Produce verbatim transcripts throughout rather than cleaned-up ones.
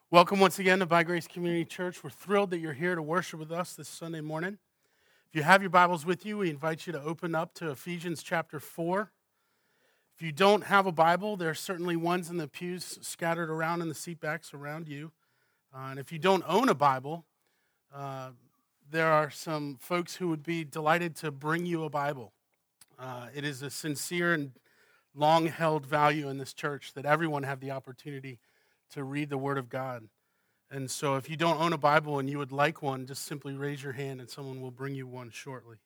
Welcome once again to By Grace Community Church. We're thrilled that you're here to worship with us this Sunday morning. If you have your Bibles with you, we invite you to open up to Ephesians chapter four. If you don't have a Bible, there are certainly ones in the pews scattered around in the seatbacks around you. Uh, and if you don't own a Bible, uh, there are some folks who would be delighted to bring you a Bible. Uh, it is a sincere and long-held value in this church that everyone have the opportunity to read the Word of God. And so if you don't own a Bible and you would like one, just simply raise your hand and someone will bring you one shortly.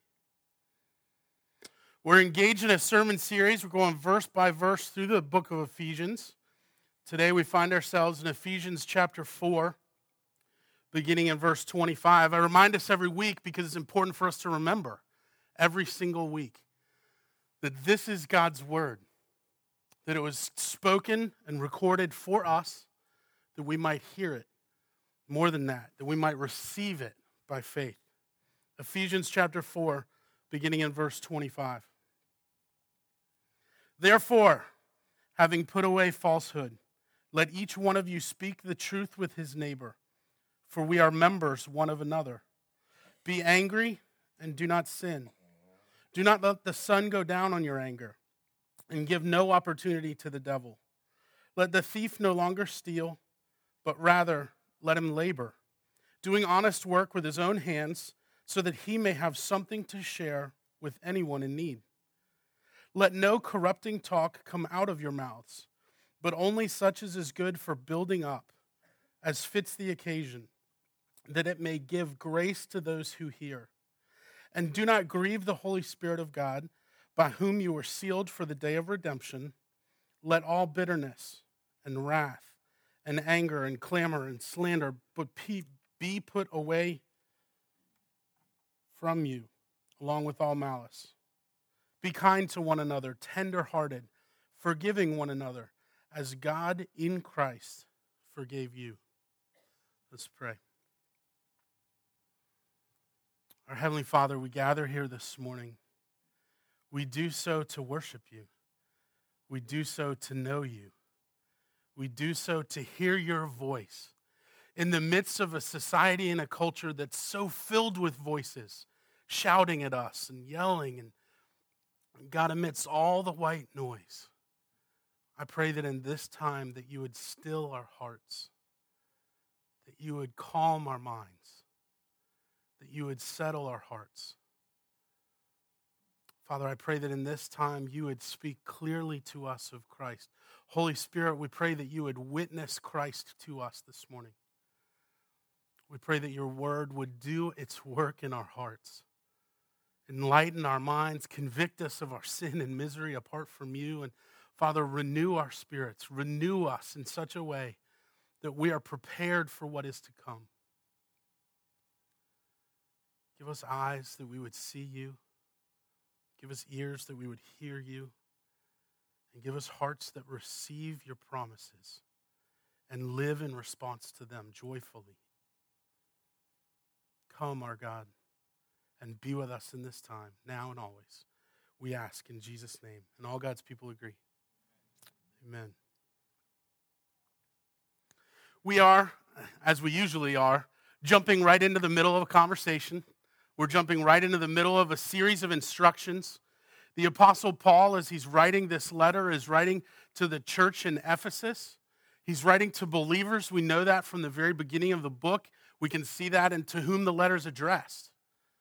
We're engaged in a sermon series. We're going verse by verse through the book of Ephesians. Today we find ourselves in Ephesians chapter four, beginning in verse twenty-five. I remind us every week because it's important for us to remember every single week that this is God's Word, that it was spoken and recorded for us, that we might hear it. More than that, that we might receive it by faith. Ephesians chapter four, beginning in verse twenty-five. Therefore, having put away falsehood, let each one of you speak the truth with his neighbor, for we are members one of another. Be angry and do not sin. Do not let the sun go down on your anger, and give no opportunity to the devil. Let the thief no longer steal, but rather let him labor, doing honest work with his own hands, so that he may have something to share with anyone in need. Let no corrupting talk come out of your mouths, but only such as is good for building up, as fits the occasion, that it may give grace to those who hear. And do not grieve the Holy Spirit of God, by whom you were sealed for the day of redemption. Let all bitterness and wrath and anger and clamor and slander but be put away from you, along with all malice. Be kind to one another, tender-hearted, forgiving one another, as God in Christ forgave you. Let's pray. Our Heavenly Father, we gather here this morning. We do so to worship you. We do so to know you. We do so to hear your voice in the midst of a society and a culture that's so filled with voices shouting at us and yelling. And God, amidst all the white noise, I pray that in this time that you would still our hearts, that you would calm our minds, that you would settle our hearts. Father, I pray that in this time you would speak clearly to us of Christ. Holy Spirit, we pray that you would witness Christ to us this morning. We pray that your word would do its work in our hearts, enlighten our minds, convict us of our sin and misery apart from you, and Father, renew our spirits, renew us in such a way that we are prepared for what is to come. Give us eyes that we would see you. Give us ears that we would hear you, and give us hearts that receive your promises and live in response to them joyfully. Come, our God, and be with us in this time, now and always. We ask in Jesus' name. And all God's people agree. Amen. We are, as we usually are, jumping right into the middle of a conversation. We're jumping right into the middle of a series of instructions. The Apostle Paul, as he's writing this letter, is writing to the church in Ephesus. He's writing to believers. We know that from the very beginning of the book. We can see that in to whom the letter is addressed.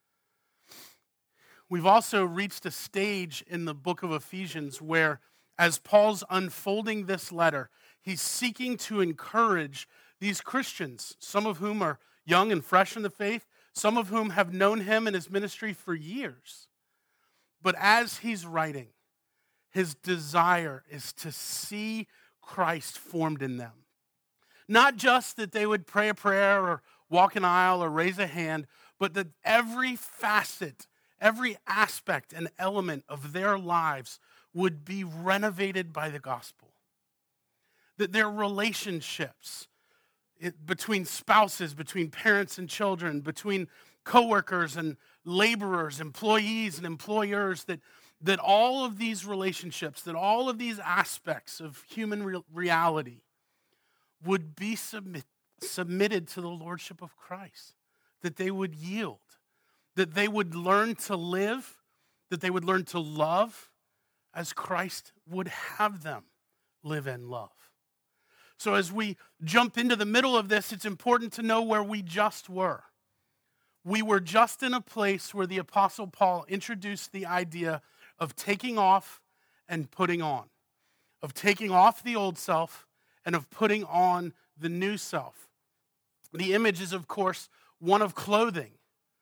We've also reached a stage in the book of Ephesians where, as Paul's unfolding this letter, he's seeking to encourage these Christians, some of whom are young and fresh in the faith, some of whom have known him and his ministry for years. But as he's writing, his desire is to see Christ formed in them. Not just that they would pray a prayer or walk an aisle or raise a hand, but that every facet, every aspect and element of their lives would be renovated by the gospel. That their relationships it, between spouses, between parents and children, between coworkers and laborers, employees and employers, that, that all of these relationships, that all of these aspects of human re- reality would be submit, submitted to the lordship of Christ, that they would yield, that they would learn to live, that they would learn to love as Christ would have them live and love. So as we jump into the middle of this, it's important to know where we just were. We were just in a place where the Apostle Paul introduced the idea of taking off and putting on, of taking off the old self and of putting on the new self. The image is, of course, one of clothing.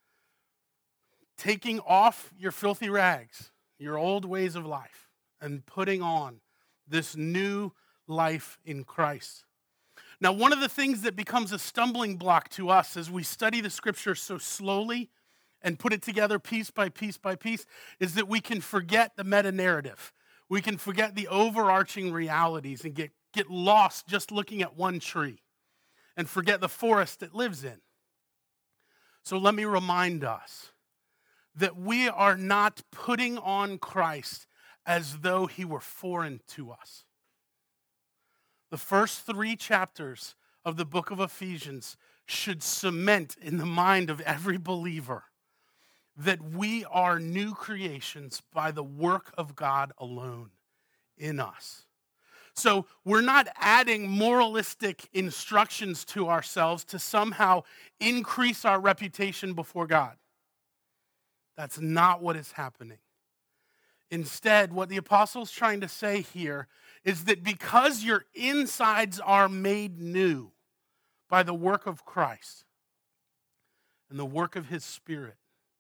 Taking off your filthy rags, your old ways of life, and putting on this new life in Christ. Now, one of the things that becomes a stumbling block to us as we study the scripture so slowly and put it together piece by piece by piece is that we can forget the meta-narrative. We can forget the overarching realities and get, get lost just looking at one tree and forget the forest it lives in. So let me remind us that we are not putting on Christ as though he were foreign to us. The first three chapters of the book of Ephesians should cement in the mind of every believer that we are new creations by the work of God alone in us. So we're not adding moralistic instructions to ourselves to somehow increase our reputation before God. That's not what is happening. Instead, what the apostle's trying to say here is that because your insides are made new by the work of Christ and the work of his Spirit,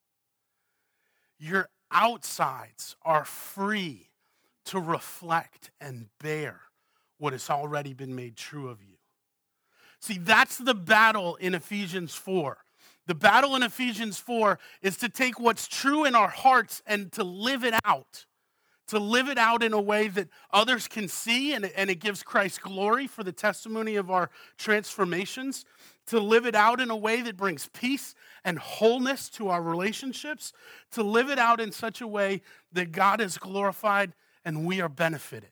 your outsides are free to reflect and bear what has already been made true of you. See, that's the battle in Ephesians four. The battle in Ephesians four is to take what's true in our hearts and to live it out. To live it out in a way that others can see and, and it gives Christ glory for the testimony of our transformations. To live it out in a way that brings peace and wholeness to our relationships. To live it out in such a way that God is glorified and we are benefited.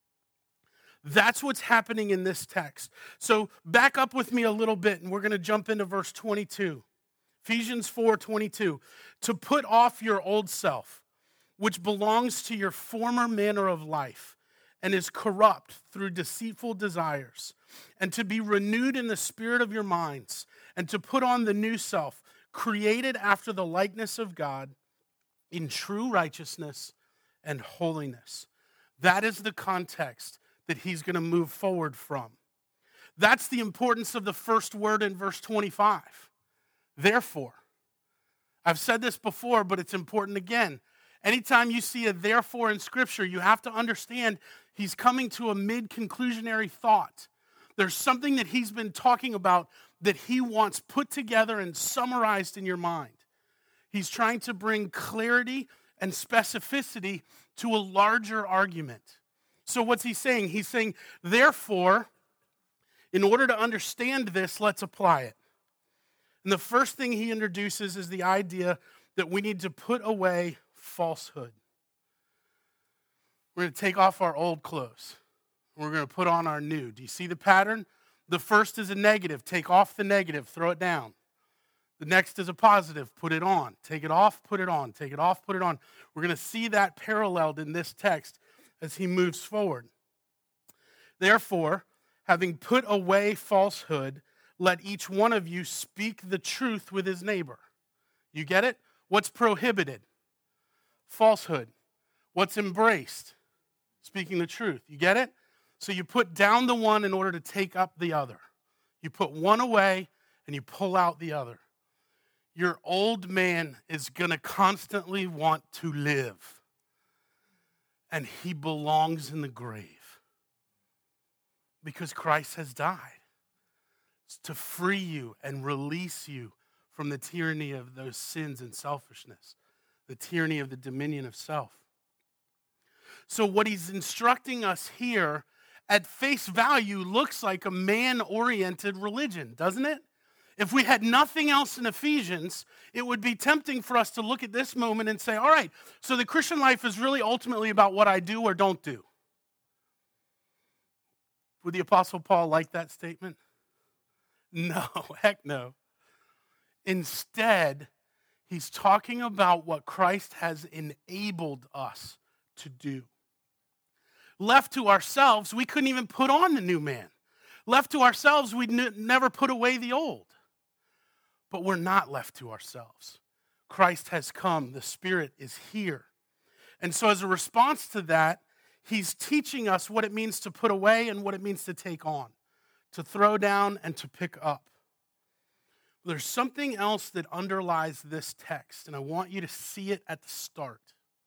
That's what's happening in this text. So back up with me a little bit and we're going to jump into verse twenty-two. Ephesians four twenty-two. To put off your old self, which belongs to your former manner of life and is corrupt through deceitful desires, and to be renewed in the spirit of your minds, and to put on the new self, created after the likeness of God in true righteousness and holiness. That is the context that he's going to move forward from. That's the importance of the first word in verse twenty-five. Therefore. I've said this before, but it's important again. Anytime you see a therefore in Scripture, you have to understand he's coming to a mid-conclusionary thought. There's something that he's been talking about that he wants put together and summarized in your mind. He's trying to bring clarity and specificity to a larger argument. So what's he saying? He's saying, therefore, in order to understand this, let's apply it. And the first thing he introduces is the idea that we need to put away falsehood. We're going to take off our old clothes. We're going to put on our new. Do you see the pattern? The first is a negative. Take off the negative. Throw it down. The next is a positive. Put it on. Take it off. Put it on. Take it off. Put it on. We're going to see that paralleled in this text as he moves forward. Therefore, having put away falsehood, let each one of you speak the truth with his neighbor. You get it? What's prohibited? Falsehood. What's embraced? Speaking the truth. You get it? So you put down the one in order to take up the other. You put one away and you pull out the other. Your old man is going to constantly want to live. And he belongs in the grave. Because Christ has died. It's to free you and release you from the tyranny of those sins and selfishness. The tyranny of the dominion of self. So what he's instructing us here at face value looks like a man-oriented religion, doesn't it? If we had nothing else in Ephesians, it would be tempting for us to look at this moment and say, all right, so the Christian life is really ultimately about what I do or don't do. Would the Apostle Paul like that statement? No, heck no. Instead, he's talking about what Christ has enabled us to do. Left to ourselves, we couldn't even put on the new man. Left to ourselves, we'd n- never put away the old. But we're not left to ourselves. Christ has come. The Spirit is here. And so as a response to that, he's teaching us what it means to put away and what it means to take on, to throw down and to pick up. There's something else that underlies this text, and I want you to see it at the start.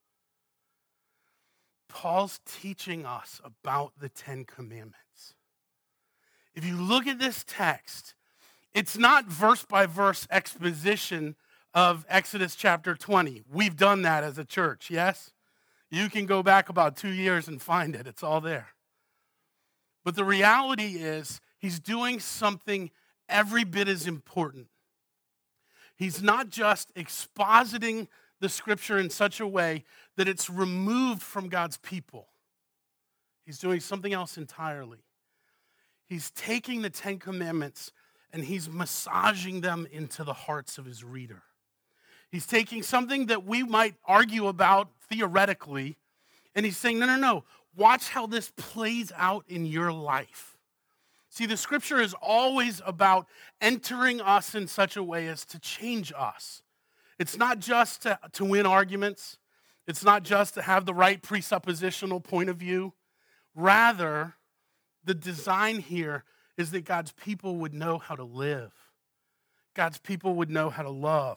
Paul's teaching us about the Ten Commandments. If you look at this text, it's not verse by verse exposition of Exodus chapter twenty. We've done that as a church, yes? You can go back about two years and find it. It's all there. But the reality is, he's doing something every bit as important. He's not just expositing the scripture in such a way that it's removed from God's people. He's doing something else entirely. He's taking the Ten Commandments and he's massaging them into the hearts of his reader. He's taking something that we might argue about theoretically, and he's saying, no, no, no, watch how this plays out in your life. See, the scripture is always about entering us in such a way as to change us. It's not just to, to win arguments. It's not just to have the right presuppositional point of view. Rather, the design here is that God's people would know how to live. God's people would know how to love.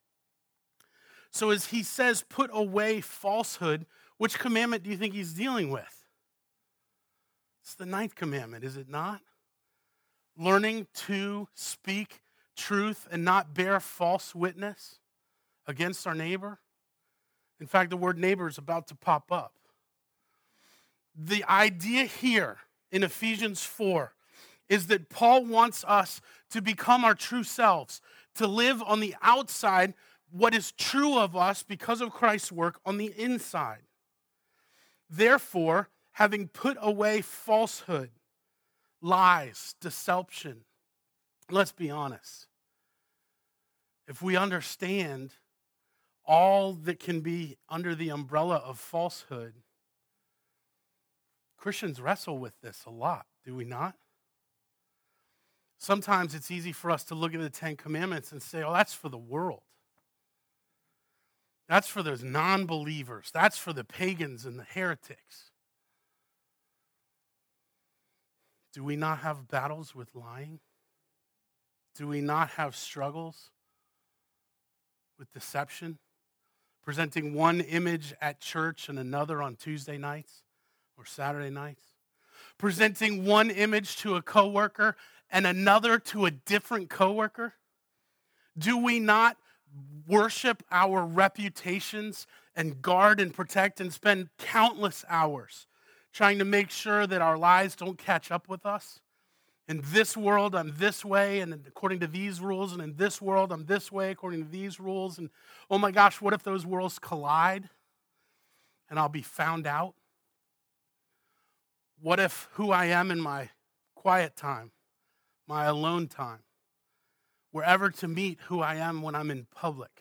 So as he says, put away falsehood, which commandment do you think he's dealing with? It's the ninth commandment, is it not? Learning to speak truth and not bear false witness against our neighbor. In fact, the word neighbor is about to pop up. The idea here in Ephesians four is that Paul wants us to become our true selves, to live on the outside what is true of us because of Christ's work on the inside. Therefore, having put away falsehood, lies, deception, let's be honest. If we understand all that can be under the umbrella of falsehood, Christians wrestle with this a lot, do we not? Sometimes it's easy for us to look at the Ten Commandments and say, oh, that's for the world. That's for those non-believers. That's for the pagans and the heretics. Do we not have battles with lying? Do we not have struggles with deception? Presenting one image at church and another on Tuesday nights or Saturday nights? Presenting one image to a coworker and another to a different coworker? Do we not worship our reputations and guard and protect and spend countless hours trying to make sure that our lies don't catch up with us? In this world, I'm this way, and according to these rules, and in this world, I'm this way, according to these rules. And oh my gosh, what if those worlds collide and I'll be found out? What if who I am in my quiet time, my alone time, were ever to meet who I am when I'm in public?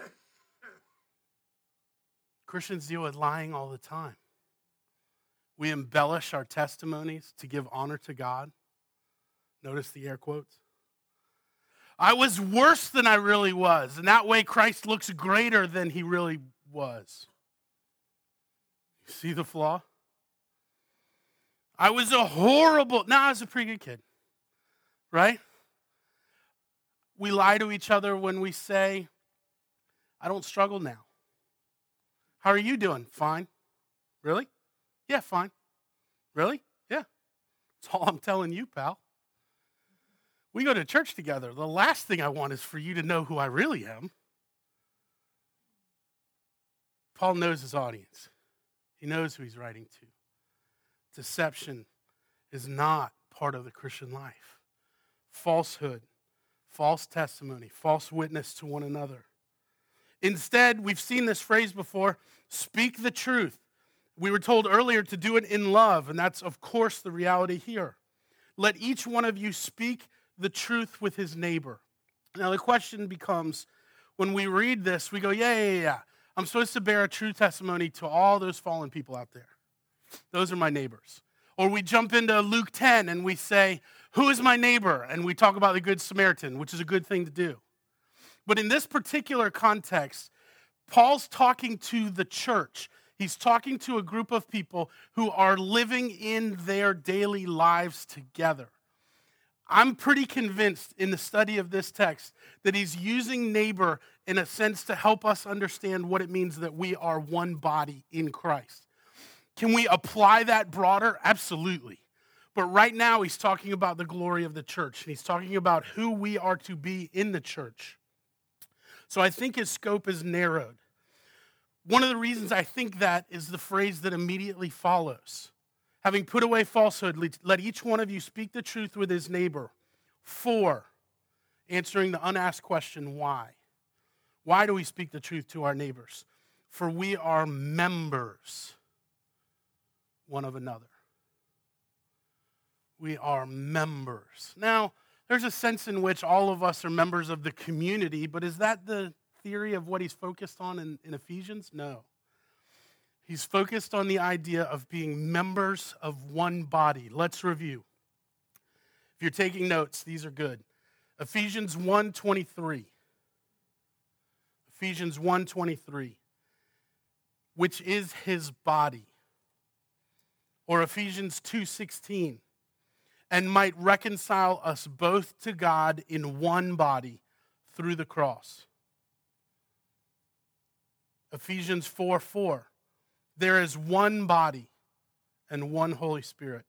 Christians deal with lying all the time. We embellish our testimonies to give honor to God. Notice the air quotes. I was worse than I really was, and that way Christ looks greater than he really was. You see the flaw? I was a horrible, no, I was a pretty good kid, right? We lie to each other when we say, I don't struggle now. How are you doing? Fine. Really? Yeah, fine. Really? Yeah. That's all I'm telling you, pal. We go to church together. The last thing I want is for you to know who I really am. Paul knows his audience. He knows who he's writing to. Deception is not part of the Christian life. Falsehood, false testimony, false witness to one another. Instead, we've seen this phrase before, speak the truth. We were told earlier to do it in love, and that's, of course, the reality here. Let each one of you speak the truth with his neighbor. Now the question becomes, when we read this, we go, yeah, yeah, yeah. I'm supposed to bear a true testimony to all those fallen people out there. Those are my neighbors. Or we jump into Luke ten and we say, who is my neighbor? And we talk about the Good Samaritan, which is a good thing to do. But in this particular context, Paul's talking to the church. He's talking to a group of people who are living in their daily lives together. I'm pretty convinced in the study of this text that he's using neighbor in a sense to help us understand what it means that we are one body in Christ. Can we apply that broader? Absolutely. But right now he's talking about the glory of the church, and he's talking about who we are to be in the church. So I think his scope is narrowed. One of the reasons I think that is the phrase that immediately follows. Having put away falsehood, let each one of you speak the truth with his neighbor. For, answering the unasked question, why? Why do we speak the truth to our neighbors? For we are members one of another. We are members. Now, there's a sense in which all of us are members of the community, but is that the theory of what he's focused on in, in Ephesians? No. He's focused on the idea of being members of one body. Let's review. If you're taking notes, these are good. Ephesians one twenty-three. Ephesians one twenty-three, which is his body. Or Ephesians two sixteen, and might reconcile us both to God in one body through the cross. Ephesians four four, there is one body and one Holy Spirit.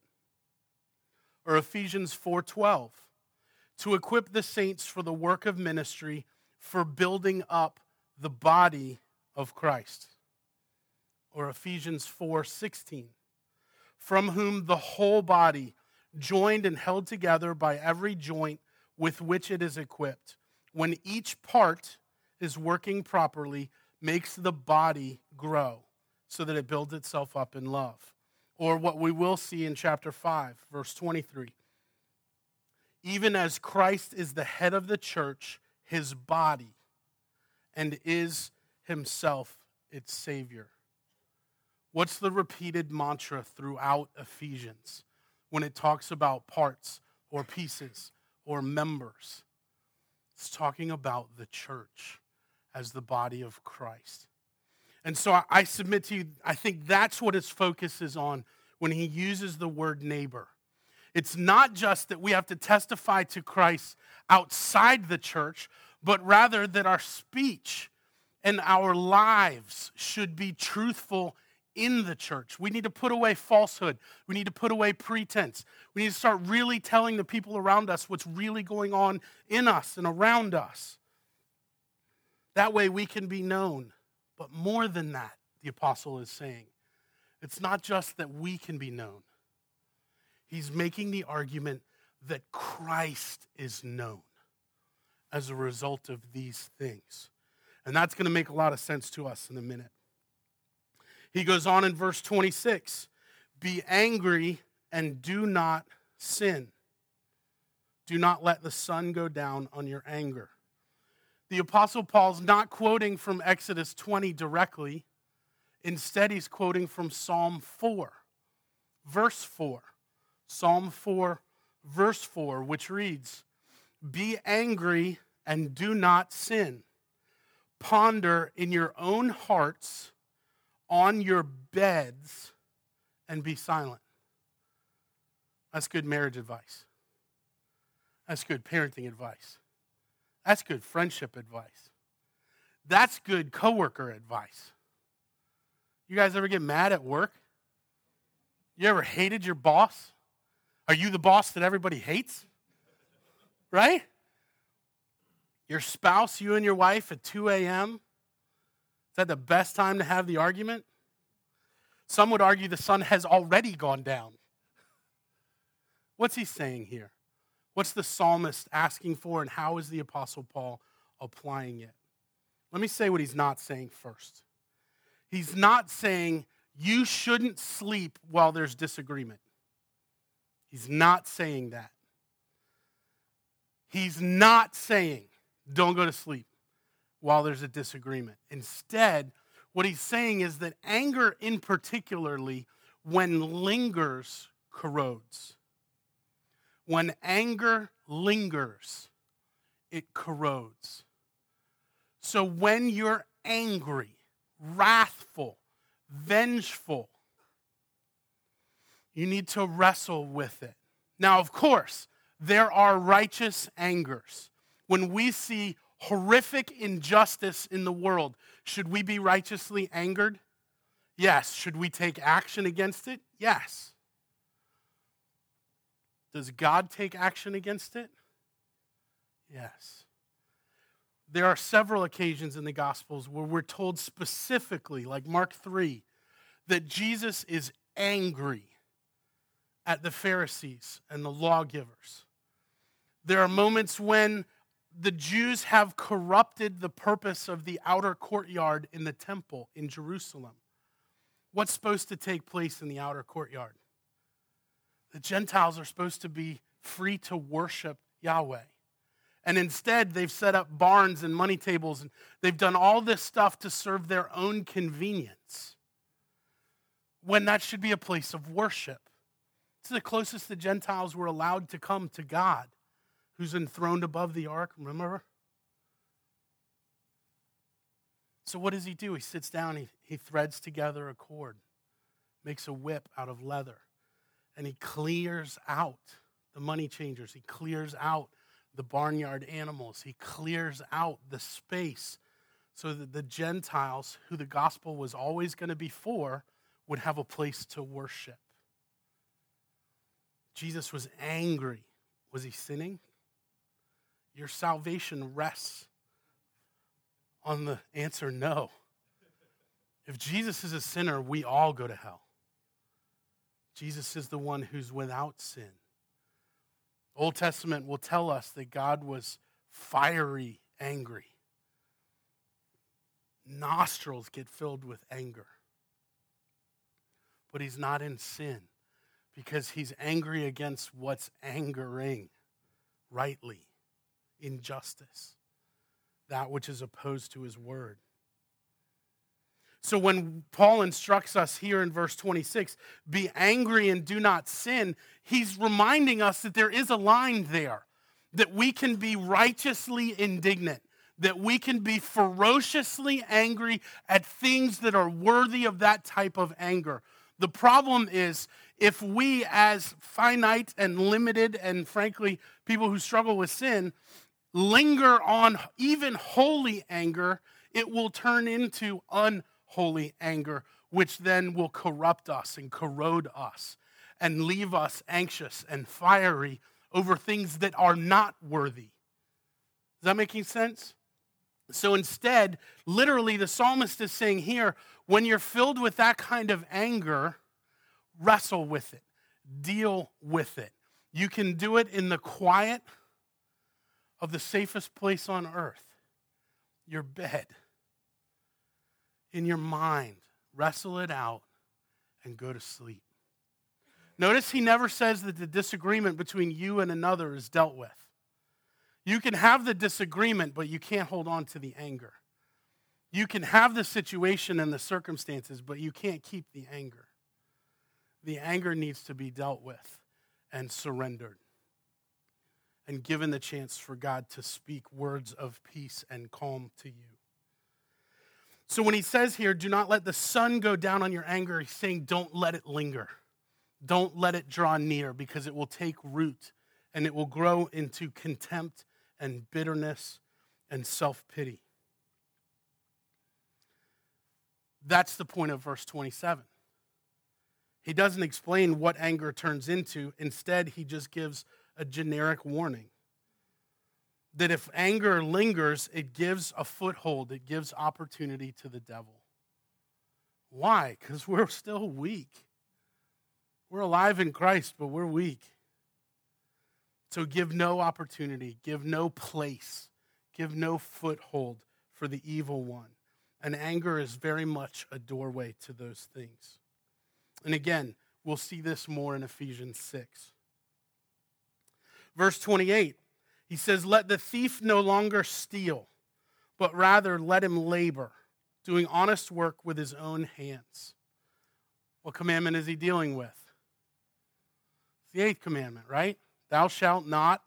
Or Ephesians four twelve, to equip the saints for the work of ministry, for building up the body of Christ. Or Ephesians four sixteen, from whom the whole body, joined and held together by every joint with which it is equipped, when each part is working properly, makes the body grow so that it builds itself up in love. Or what we will see in chapter five, verse twenty-three. Even as Christ is the head of the church, his body, and is himself its Savior. What's the repeated mantra throughout Ephesians when it talks about parts or pieces or members? It's talking about the church as the body of Christ. And so I submit to you, I think that's what his focus is on when he uses the word neighbor. It's not just that we have to testify to Christ outside the church, but rather that our speech and our lives should be truthful in the church. We need to put away falsehood. We need to put away pretense. We need to start really telling the people around us what's really going on in us and around us. That way we can be known. But more than that, the apostle is saying, it's not just that we can be known. He's making the argument that Christ is known as a result of these things. And that's going to make a lot of sense to us in a minute. He goes on in verse twenty-six, be angry and do not sin. Do not let the sun go down on your anger. The Apostle Paul's not quoting from Exodus twenty directly. Instead, he's quoting from Psalm four, verse four. Psalm four, verse four, which reads, be angry and do not sin. Ponder in your own hearts on your beds and be silent. That's good marriage advice. That's good parenting advice. That's good friendship advice. That's good coworker advice. You guys ever get mad at work? You ever hated your boss? Are you the boss that everybody hates? Right? Your spouse, you and your wife at two a.m., is that the best time to have the argument? Some would argue the sun has already gone down. What's he saying here? What's the psalmist asking for, and how is the Apostle Paul applying it? Let me say what he's not saying first. He's not saying you shouldn't sleep while there's disagreement. He's not saying that. He's not saying, don't go to sleep while there's a disagreement. Instead, what he's saying is that anger in particularly, when lingers, corrodes. When anger lingers, it corrodes. So when you're angry, wrathful, vengeful, you need to wrestle with it. Now, of course, there are righteous angers. When we see horrific injustice in the world, should we be righteously angered? Yes. Should we take action against it? Yes. Does God take action against it? Yes. There are several occasions in the Gospels where we're told specifically, like Mark three, that Jesus is angry at the Pharisees and the lawgivers. There are moments when the Jews have corrupted the purpose of the outer courtyard in the temple in Jerusalem. What's supposed to take place in the outer courtyard? The Gentiles are supposed to be free to worship Yahweh. And instead, they've set up barns and money tables, and they've done all this stuff to serve their own convenience, when that should be a place of worship. It's the closest the Gentiles were allowed to come to God, who's enthroned above the ark, remember? So what does he do? He sits down, he, he threads together a cord, makes a whip out of leather, and he clears out the money changers. He clears out the barnyard animals. He clears out the space so that the Gentiles, who the gospel was always going to be for, would have a place to worship. Jesus was angry. Was he sinning? Your salvation rests on the answer no. If Jesus is a sinner, we all go to hell. Jesus is the one who's without sin. Old Testament will tell us that God was fiery angry. Nostrils get filled with anger. But he's not in sin because he's angry against what's angering rightly, injustice, that which is opposed to his word. So when Paul instructs us here in verse twenty-six, be angry and do not sin, he's reminding us that there is a line there, that we can be righteously indignant, that we can be ferociously angry at things that are worthy of that type of anger. The problem is, if we as finite and limited and frankly people who struggle with sin linger on even holy anger, it will turn into unholy anger, which then will corrupt us and corrode us and leave us anxious and fiery over things that are not worthy. Is that making sense? So instead, literally the psalmist is saying here, when you're filled with that kind of anger, wrestle with it, deal with it. You can do it in the quiet of the safest place on earth, your bed, in your mind. Wrestle it out and go to sleep. Notice he never says that the disagreement between you and another is dealt with. You can have the disagreement, but you can't hold on to the anger. You can have the situation and the circumstances, but you can't keep the anger. The anger needs to be dealt with and surrendered and given the chance for God to speak words of peace and calm to you. So when he says here, do not let the sun go down on your anger, he's saying don't let it linger. Don't let it draw near, because it will take root and it will grow into contempt and bitterness and self-pity. That's the point of verse twenty-seven. He doesn't explain what anger turns into. Instead, he just gives a generic warning that if anger lingers, it gives a foothold, it gives opportunity to the devil. Why? Because we're still weak. We're alive in Christ, but we're weak. So give no opportunity, give no place, give no foothold for the evil one. And anger is very much a doorway to those things. And again, we'll see this more in Ephesians six. Verse twenty-eight, He says, let the thief no longer steal, but rather let him labor, doing honest work with his own hands. What commandment is he dealing with? It's the eighth commandment, right? Thou shalt not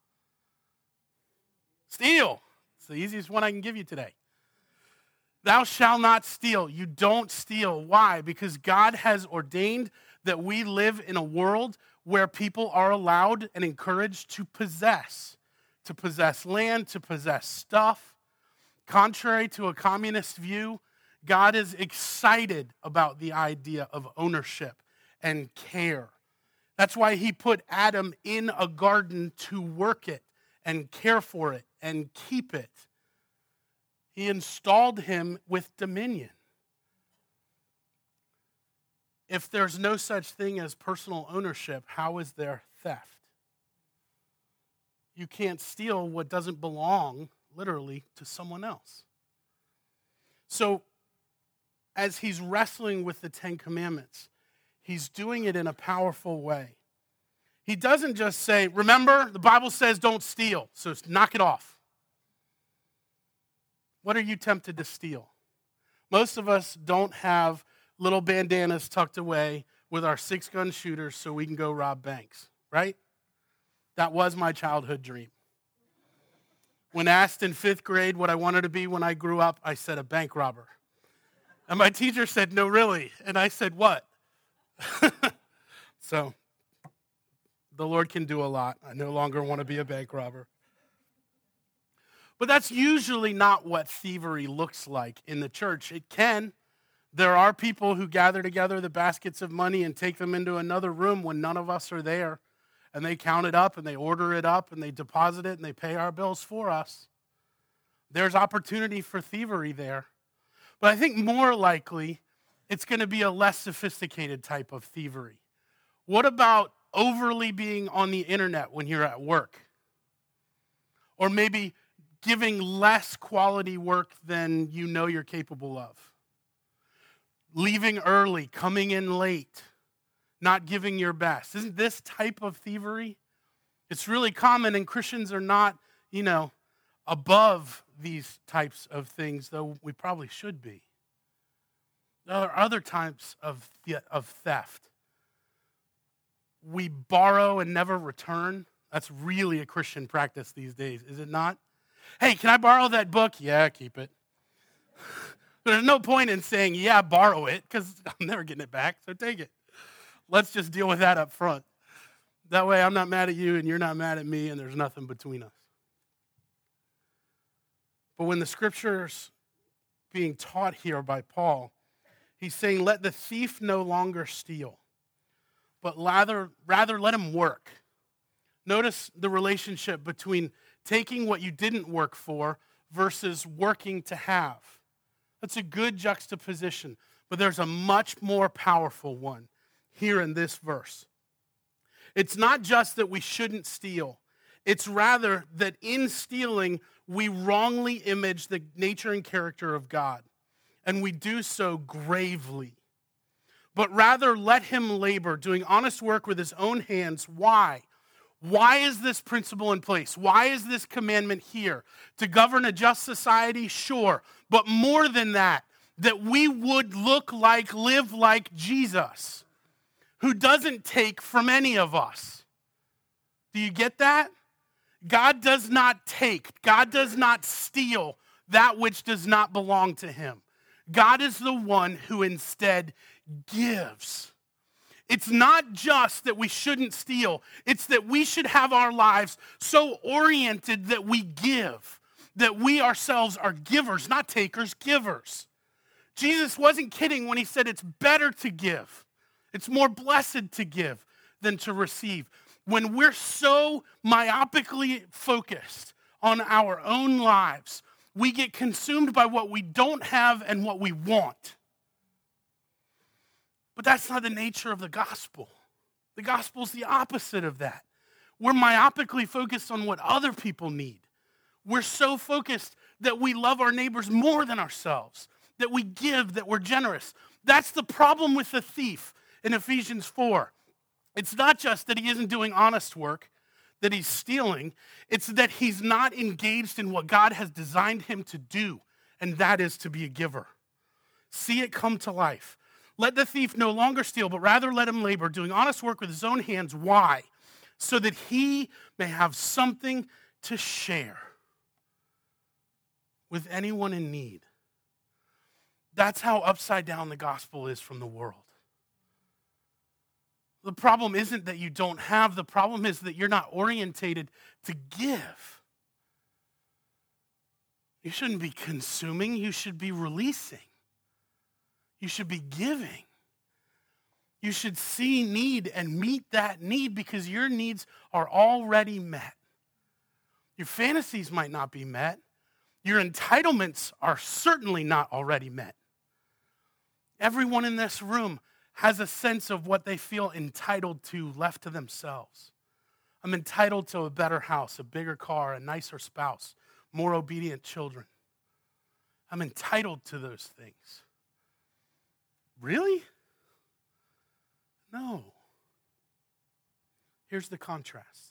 steal. It's the easiest one I can give you today. Thou shalt not steal. You don't steal. Why? Because God has ordained that we live in a world where people are allowed and encouraged to possess, to possess land, to possess stuff. Contrary to a communist view, God is excited about the idea of ownership and care. That's why he put Adam in a garden to work it and care for it and keep it. He installed him with dominion. If there's no such thing as personal ownership, how is there theft? You can't steal what doesn't belong, literally, to someone else. So, as he's wrestling with the Ten Commandments, he's doing it in a powerful way. He doesn't just say, remember, the Bible says don't steal, so knock it off. What are you tempted to steal? Most of us don't have little bandanas tucked away with our six-gun shooters so we can go rob banks, right? That was my childhood dream. When asked in fifth grade what I wanted to be when I grew up, I said a bank robber. And my teacher said, no, really. And I said, what? So, the Lord can do a lot. I no longer want to be a bank robber. But that's usually not what thievery looks like in the church. It can. There are people who gather together the baskets of money and take them into another room when none of us are there. And they count it up and they order it up and they deposit it and they pay our bills for us. There's opportunity for thievery there. But I think more likely it's going to be a less sophisticated type of thievery. What about overly being on the internet when you're at work? Or maybe giving less quality work than you know you're capable of. Leaving early, coming in late, not giving your best. Isn't this type of thievery? It's really common, and Christians are not, you know, above these types of things, though we probably should be. There are other types of, of theft. We borrow and never return. That's really a Christian practice these days, is it not? Hey, can I borrow that book? Yeah, keep it. There's no point in saying, yeah, borrow it, because I'm never getting it back, so take it. Let's just deal with that up front. That way I'm not mad at you and you're not mad at me and there's nothing between us. But when the scripture's being taught here by Paul, he's saying, let the thief no longer steal, but rather, rather let him work. Notice the relationship between taking what you didn't work for versus working to have. That's a good juxtaposition, but there's a much more powerful one here in this verse. It's not just that we shouldn't steal. It's rather that in stealing, we wrongly image the nature and character of God, and we do so gravely. But rather let him labor, doing honest work with his own hands. Why? Why is this principle in place? Why is this commandment here? To govern a just society? Sure. But more than that, that we would look like, live like Jesus, who doesn't take from any of us. Do you get that? God does not take, God does not steal that which does not belong to him. God is the one who instead gives. It's not just that we shouldn't steal. It's that we should have our lives so oriented that we give, that we ourselves are givers, not takers, givers. Jesus wasn't kidding when he said it's better to give. It's more blessed to give than to receive. When we're so myopically focused on our own lives, we get consumed by what we don't have and what we want. But that's not the nature of the gospel. The gospel is the opposite of that. We're myopically focused on what other people need. We're so focused that we love our neighbors more than ourselves, that we give, that we're generous. That's the problem with the thief in Ephesians four. It's not just that he isn't doing honest work. that he's stealing. It's that he's not engaged in what God has designed him to do, and that is to be a giver. See it come to life. Let the thief no longer steal, but rather let him labor, doing honest work with his own hands. Why? So that he may have something to share with anyone in need. That's how upside down the gospel is from the world. The problem isn't that you don't have. The problem is that you're not orientated to give. You shouldn't be consuming. You should be releasing. You should be giving. You should see need and meet that need because your needs are already met. Your fantasies might not be met. Your entitlements are certainly not already met. Everyone in this room has a sense of what they feel entitled to left to themselves. I'm entitled to a better house, a bigger car, a nicer spouse, more obedient children. I'm entitled to those things. Really? No. Here's the contrast.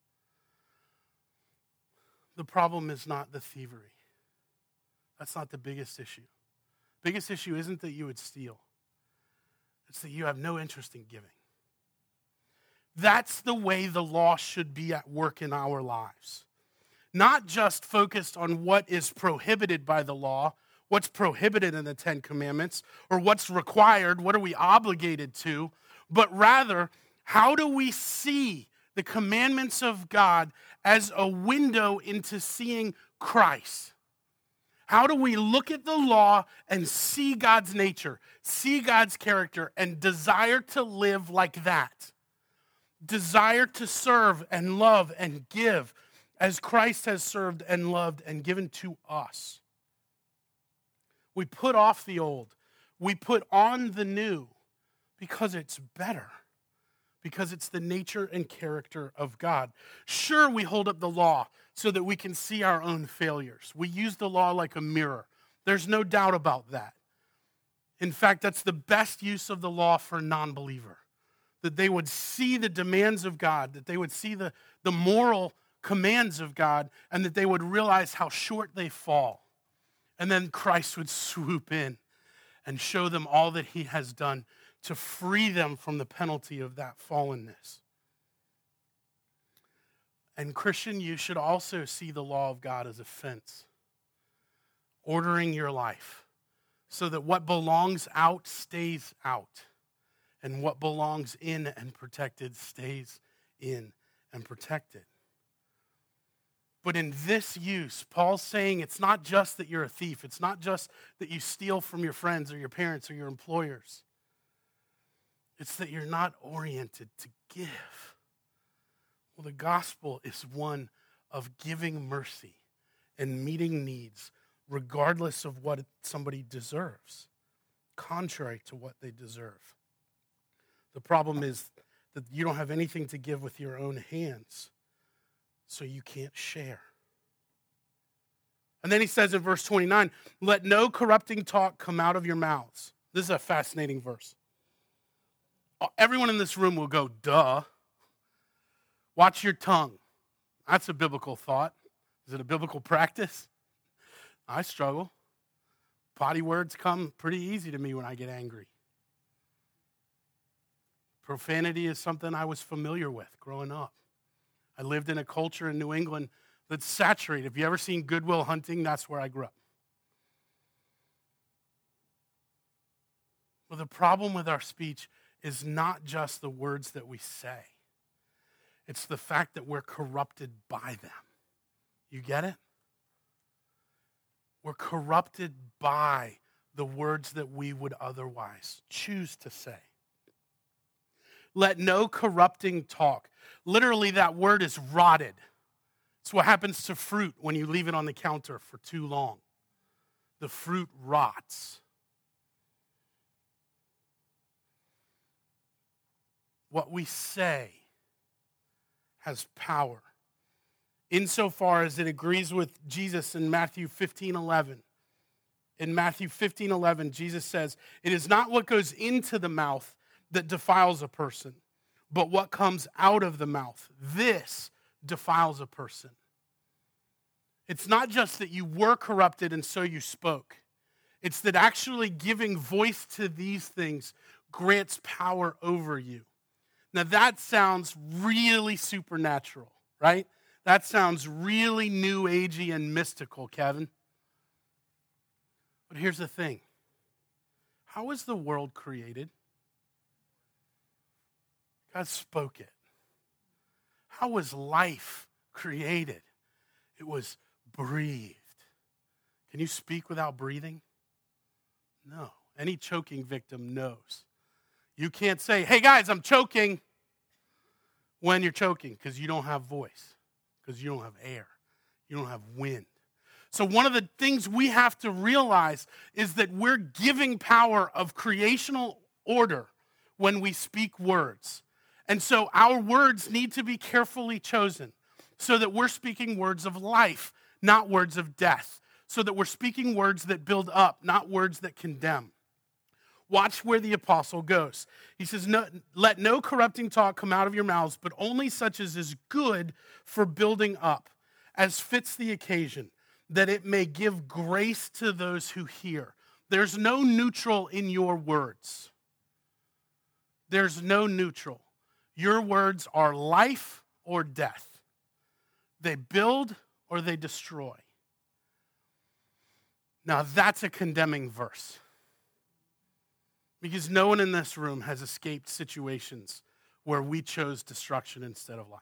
The problem is not the thievery. That's not the biggest issue. Biggest issue isn't that you would steal. It's that you have no interest in giving. That's the way the law should be at work in our lives. Not just focused on what is prohibited by the law, what's prohibited in the Ten Commandments, or what's required, what are we obligated to, but rather, how do we see the commandments of God as a window into seeing Christ? How do we look at the law and see God's nature, see God's character, and desire to live like that? Desire to serve and love and give as Christ has served and loved and given to us. We put off the old. We put on the new because it's better. Because it's the nature and character of God. Sure, we hold up the law so that we can see our own failures. We use the law like a mirror. There's no doubt about that. In fact, that's the best use of the law for a non-believer. That they would see the demands of God, that they would see the, the moral commands of God, and that they would realize how short they fall. And then Christ would swoop in and show them all that he has done to free them from the penalty of that fallenness. And Christian, you should also see the law of God as a fence, ordering your life so that what belongs out stays out, and what belongs in and protected stays in and protected. But in this use, Paul's saying it's not just that you're a thief. It's not just that you steal from your friends or your parents or your employers. It's that you're not oriented to give. Well, the gospel is one of giving mercy and meeting needs regardless of what somebody deserves, contrary to what they deserve. The problem is that you don't have anything to give with your own hands, so you can't share. And then he says in verse twenty-nine, let no corrupting talk come out of your mouths. This is a fascinating verse. Everyone in this room will go, duh. Watch your tongue. That's a biblical thought. Is it a biblical practice? I struggle. Potty words come pretty easy to me when I get angry. Profanity is something I was familiar with growing up. I lived in a culture in New England that's saturated. Have you ever seen Good Will Hunting? That's where I grew up. Well, the problem with our speech is not just the words that we say. It's the fact that we're corrupted by them. You get it? We're corrupted by the words that we would otherwise choose to say. Let no corrupting talk. Literally, that word is rotted. It's what happens to fruit when you leave it on the counter for too long. The fruit rots. What we say has power, insofar as it agrees with Jesus in Matthew fifteen eleven. In Matthew fifteen eleven, Jesus says, it is not what goes into the mouth that defiles a person, but what comes out of the mouth. This defiles a person. It's not just that you were corrupted and so you spoke. It's that actually giving voice to these things grants power over you. Now that sounds really supernatural, right? That sounds really new agey and mystical, Kevin. But here's the thing. How was the world created? God spoke it. How was life created? It was breathed. Can you speak without breathing? No. Any choking victim knows. You can't say, hey guys, I'm choking, when you're choking, because you don't have voice, because you don't have air, you don't have wind. So one of the things we have to realize is that we're giving power of creational order when we speak words. And so our words need to be carefully chosen so that we're speaking words of life, not words of death. So that we're speaking words that build up, not words that condemn. Watch where the apostle goes. He says, no, let no corrupting talk come out of your mouths, but only such as is good for building up, as fits the occasion, that it may give grace to those who hear. There's no neutral in your words. There's no neutral. Your words are life or death. They build or they destroy. Now that's a condemning verse. Because no one in this room has escaped situations where we chose destruction instead of life.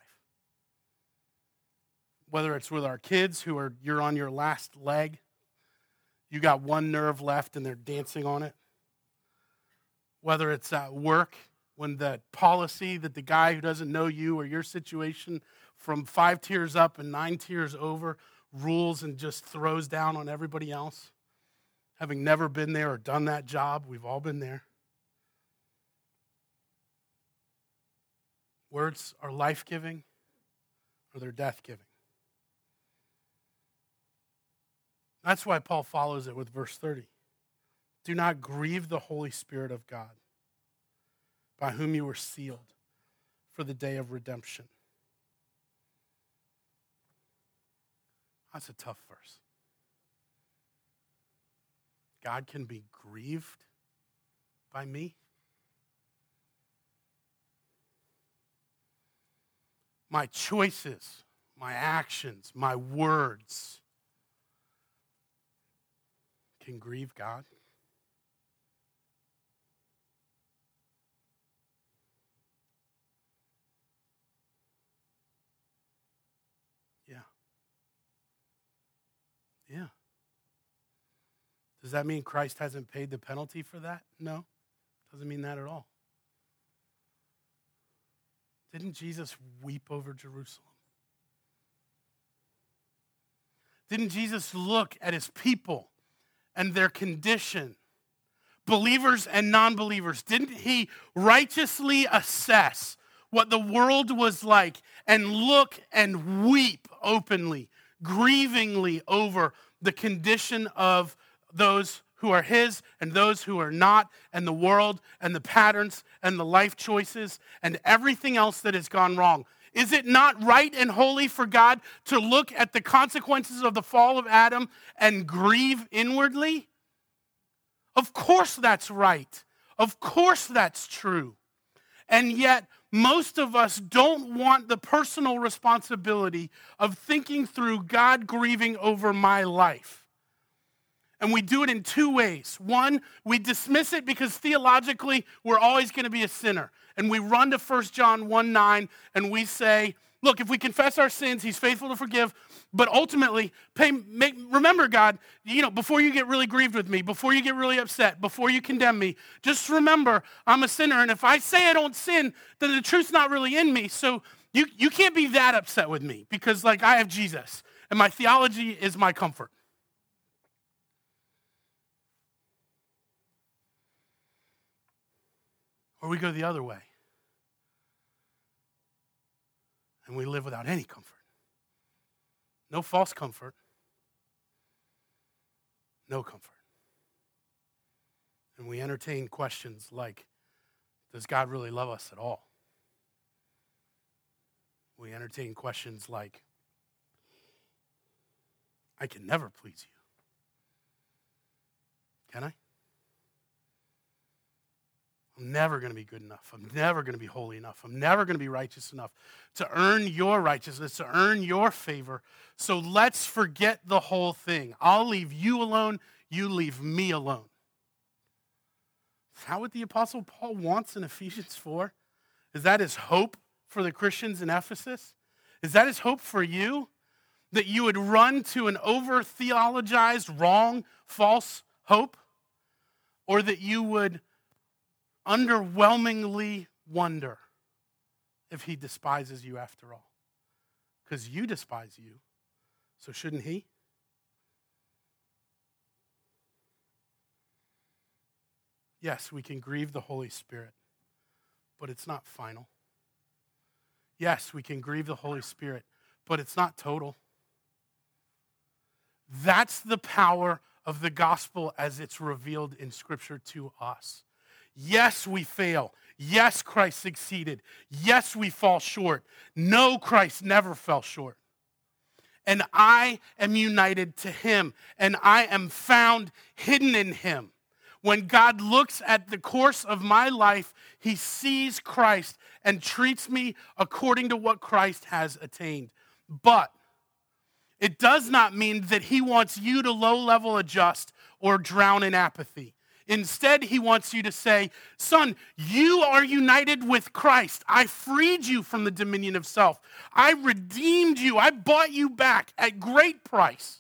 Whether it's with our kids who are, you're on your last leg, you got one nerve left and they're dancing on it. Whether it's at work, when the policy that the guy who doesn't know you or your situation from five tiers up and nine tiers over rules and just throws down on everybody else. Having never been there or done that job, we've all been there. Words are life-giving or they're death-giving. That's why Paul follows it with verse thirty. Do not grieve the Holy Spirit of God, by whom you were sealed for the day of redemption. That's a tough verse. God can be grieved by me? My choices, my actions, my words can grieve God? Yeah. Yeah. Does that mean Christ hasn't paid the penalty for that? No. Doesn't mean that at all. Didn't Jesus weep over Jerusalem? Didn't Jesus look at his people and their condition, believers and non-believers? Didn't he righteously assess what the world was like and look and weep openly, grievingly over the condition of those who are his and those who are not, and the world and the patterns and the life choices and everything else that has gone wrong? Is it not right and holy for God to look at the consequences of the fall of Adam and grieve inwardly? Of course that's right. Of course that's true. And yet, most of us don't want the personal responsibility of thinking through God grieving over my life. And we do it in two ways. One, we dismiss it because theologically we're always going to be a sinner. And we run to First John one nine and we say, look, if we confess our sins, he's faithful to forgive. But ultimately, pay, make, remember, God, you know, before you get really grieved with me, before you get really upset, before you condemn me, just remember I'm a sinner. And if I say I don't sin, then the truth's not really in me. So you, you can't be that upset with me because, like, I have Jesus and my theology is my comfort. Or we go the other way. And we live without any comfort. No false comfort. No comfort. And we entertain questions like, does God really love us at all? We entertain questions like, I can never please you. Can I? I'm never going to be good enough. I'm never going to be holy enough. I'm never going to be righteous enough to earn your righteousness, to earn your favor. So let's forget the whole thing. I'll leave you alone. You leave me alone. Is that what the Apostle Paul wants in Ephesians four? Is that his hope for the Christians in Ephesus? Is that his hope for you? That you would run to an over-theologized, wrong, false hope? Or that you would underwhelmingly wonder if he despises you after all? Because you despise you, so shouldn't he? Yes, we can grieve the Holy Spirit, but it's not final. Yes, we can grieve the Holy Spirit, but it's not total. That's the power of the gospel as it's revealed in Scripture to us. Yes, we fail. Yes, Christ succeeded. Yes, we fall short. No, Christ never fell short. And I am united to him, and I am found hidden in him. When God looks at the course of my life, he sees Christ and treats me according to what Christ has attained. But it does not mean that he wants you to low-level adjust or drown in apathy. Instead, he wants you to say, son, you are united with Christ. I freed you from the dominion of self. I redeemed you. I bought you back at great price.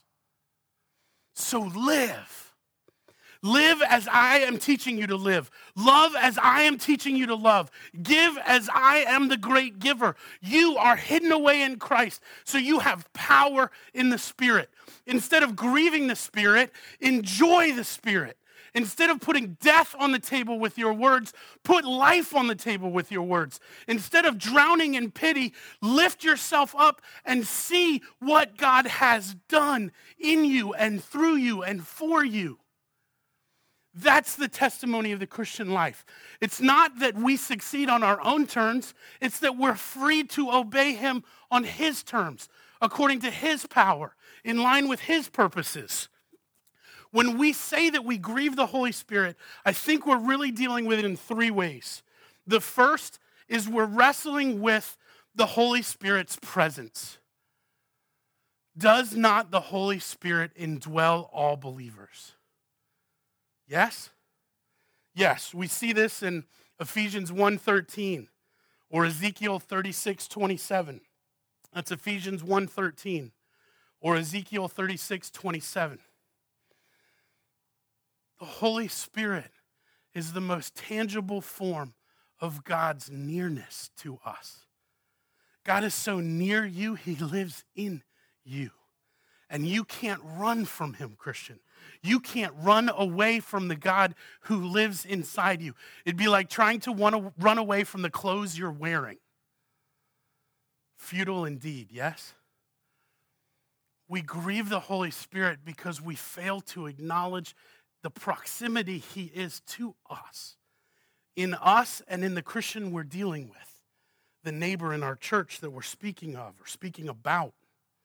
So live. Live as I am teaching you to live. Love as I am teaching you to love. Give as I am the great giver. You are hidden away in Christ, so you have power in the Spirit. Instead of grieving the Spirit, enjoy the Spirit. Instead of putting death on the table with your words, put life on the table with your words. Instead of drowning in pity, lift yourself up and see what God has done in you and through you and for you. That's the testimony of the Christian life. It's not that we succeed on our own terms. It's that we're free to obey him on his terms, according to his power, in line with his purposes. When we say that we grieve the Holy Spirit, I think we're really dealing with it in three ways. The first is we're wrestling with the Holy Spirit's presence. Does not the Holy Spirit indwell all believers? Yes? Yes, we see this in Ephesians one thirteen or Ezekiel thirty-six twenty-seven. That's Ephesians one thirteen or Ezekiel thirty-six twenty-seven. The Holy Spirit is the most tangible form of God's nearness to us. God is so near you, he lives in you. And you can't run from him, Christian. You can't run away from the God who lives inside you. It'd be like trying to run away from the clothes you're wearing. Futile indeed, yes? We grieve the Holy Spirit because we fail to acknowledge the proximity he is to us, in us and in the Christian we're dealing with, the neighbor in our church that we're speaking of or speaking about.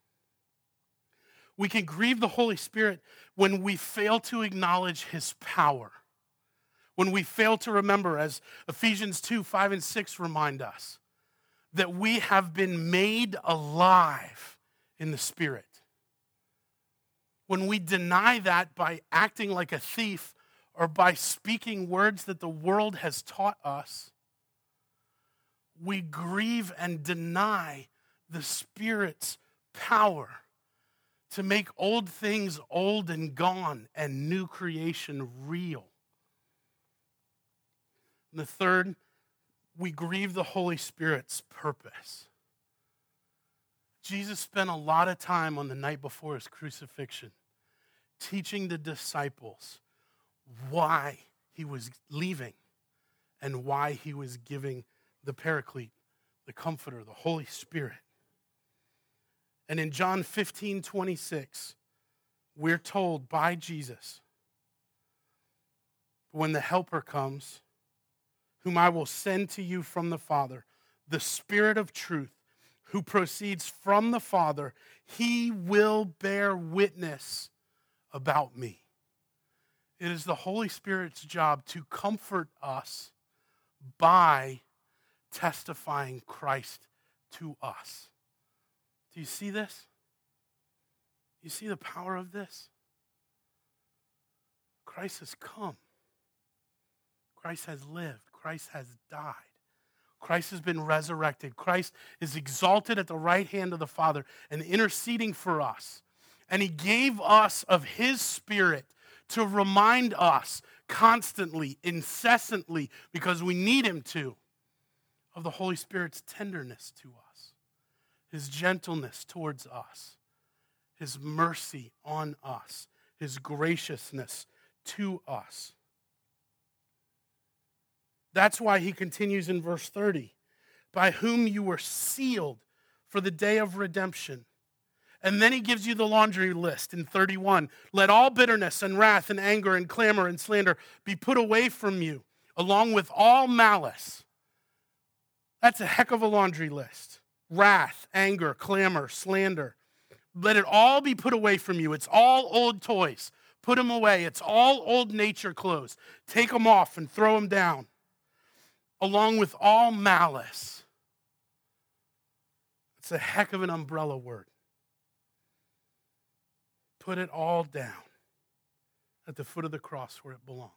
We can grieve the Holy Spirit when we fail to acknowledge his power, when we fail to remember, as Ephesians two, five, and six remind us, that we have been made alive in the Spirit. When we deny that by acting like a thief or by speaking words that the world has taught us, we grieve and deny the Spirit's power to make old things old and gone and new creation real. And the third, we grieve the Holy Spirit's purpose. Jesus spent a lot of time on the night before his crucifixion teaching the disciples why he was leaving and why he was giving the Paraclete, the Comforter, the Holy Spirit. And in John fifteen twenty-six, we're told by Jesus, when the Helper comes, whom I will send to you from the Father, the Spirit of truth, who proceeds from the Father, he will bear witness about me. It is the Holy Spirit's job to comfort us by testifying Christ to us. Do you see this? You see the power of this? Christ has come. Christ has lived. Christ has died. Christ has been resurrected. Christ is exalted at the right hand of the Father and interceding for us. And he gave us of his Spirit to remind us constantly, incessantly, because we need him to, of the Holy Spirit's tenderness to us, his gentleness towards us, his mercy on us, his graciousness to us. That's why he continues in verse thirty, by whom you were sealed for the day of redemption. And then he gives you the laundry list in thirty-one. Let all bitterness and wrath and anger and clamor and slander be put away from you, along with all malice. That's a heck of a laundry list. Wrath, anger, clamor, slander. Let it all be put away from you. It's all old toys. Put them away. It's all old nature clothes. Take them off and throw them down. Along with all malice. It's a heck of an umbrella word. Put it all down at the foot of the cross where it belongs.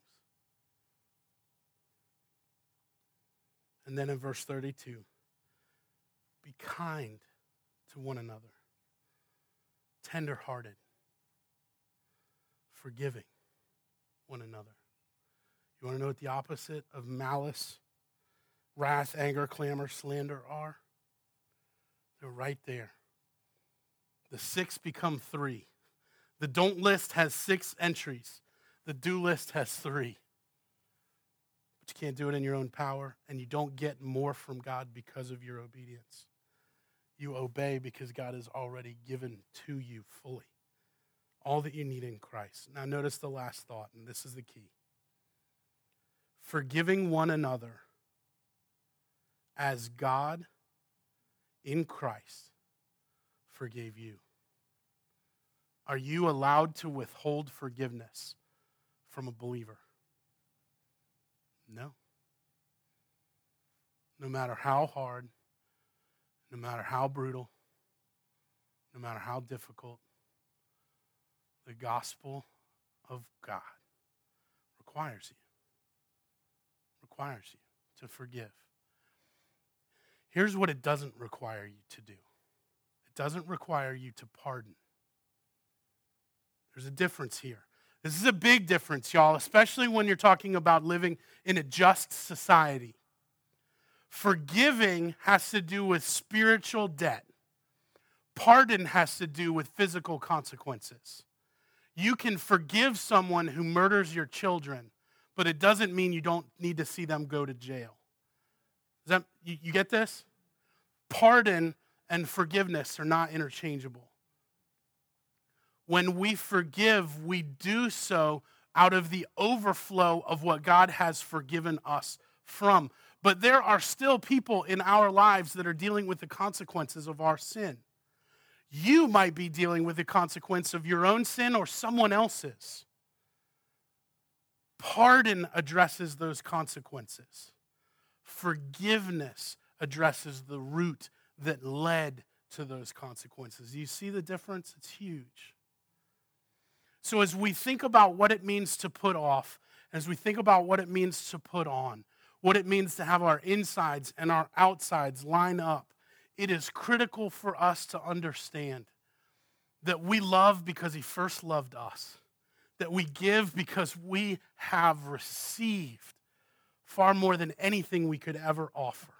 And then in verse thirty-two, be kind to one another, tender-hearted, forgiving one another. You want to know what the opposite of malice, wrath, anger, clamor, slander are? They're right there. The six become three. The don't list has six entries. The do list has three. But you can't do it in your own power, and you don't get more from God because of your obedience. You obey because God has already given to you fully all that you need in Christ. Now notice the last thought, and this is the key. Forgiving one another as God in Christ forgave you. Are you allowed to withhold forgiveness from a believer? No. No matter how hard, no matter how brutal, no matter how difficult, the gospel of God requires you, requires you to forgive. Here's what it doesn't require you to do. It doesn't require you to pardon. There's a difference here. This is a big difference, y'all, especially when you're talking about living in a just society. Forgiving has to do with spiritual debt. Pardon has to do with physical consequences. You can forgive someone who murders your children, but it doesn't mean you don't need to see them go to jail. Is that, you, you get this? Pardon and forgiveness are not interchangeable. When we forgive, we do so out of the overflow of what God has forgiven us from. But there are still people in our lives that are dealing with the consequences of our sin. You might be dealing with the consequence of your own sin or someone else's. Pardon addresses those consequences. Forgiveness addresses the root that led to those consequences. Do you see the difference? It's huge. So as we think about what it means to put off, as we think about what it means to put on, what it means to have our insides and our outsides line up, it is critical for us to understand that we love because he first loved us, that we give because we have received far more than anything we could ever offer.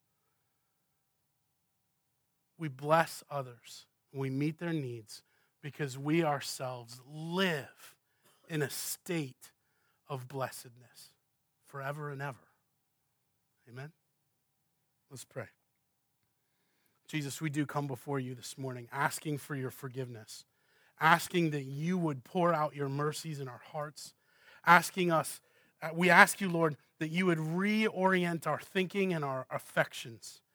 We bless others, we meet their needs because we ourselves live in a state of blessedness forever and ever. Amen? Let's pray. Jesus, we do come before you this morning asking for your forgiveness, asking that you would pour out your mercies in our hearts, asking us, we ask you, Lord, that you would reorient our thinking and our affections,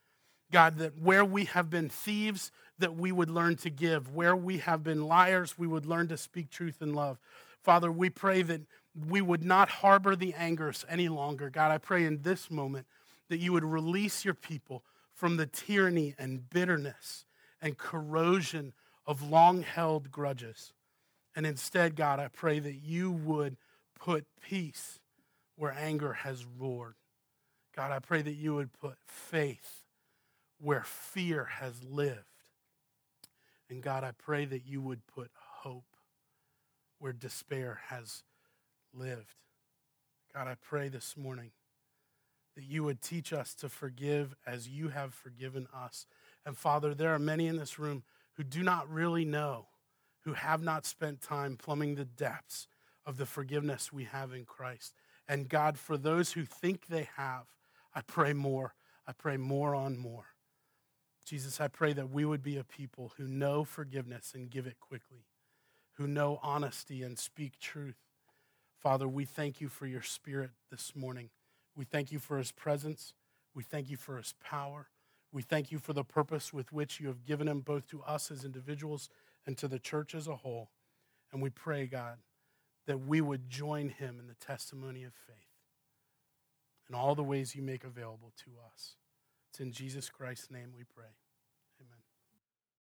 God, that where we have been thieves, that we would learn to give. Where we have been liars, we would learn to speak truth in love. Father, we pray that we would not harbor the angers any longer. God, I pray in this moment that you would release your people from the tyranny and bitterness and corrosion of long-held grudges. And instead, God, I pray that you would put peace where anger has roared. God, I pray that you would put faith where fear has lived. And God, I pray that you would put hope where despair has lived. God, I pray this morning that you would teach us to forgive as you have forgiven us. And Father, there are many in this room who do not really know, who have not spent time plumbing the depths of the forgiveness we have in Christ. And God, for those who think they have, I pray more. I pray more on more. Jesus, I pray that we would be a people who know forgiveness and give it quickly, who know honesty and speak truth. Father, we thank you for your Spirit this morning. We thank you for his presence. We thank you for his power. We thank you for the purpose with which you have given him both to us as individuals and to the church as a whole. And we pray, God, that we would join him in the testimony of faith in all the ways you make available to us. It's in Jesus Christ's name we pray.